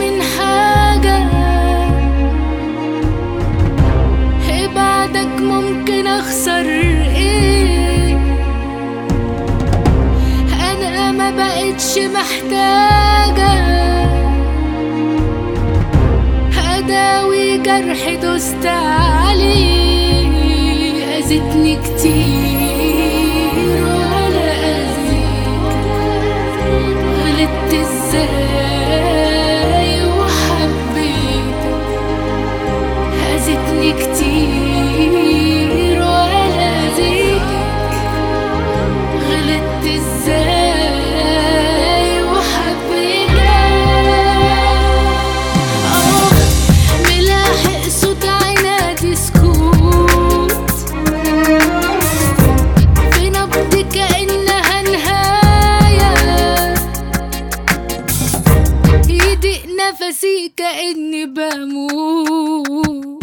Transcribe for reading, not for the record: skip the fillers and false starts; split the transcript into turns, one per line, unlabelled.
من حاجة، بعدك ممكن اخسر ايه؟ انا ما بقتش محتاجة اداوي جرح دوست عليه، اذتني كتير ولا اذيك، غلطت ازاي وحبيتك، اذتني كتير ولا اذيك، غلطت ازاي وحبيتك. ملاحق صوت عنادي سكوت في نبض كأنها نهاية، يضيق نفسي كأني بموت.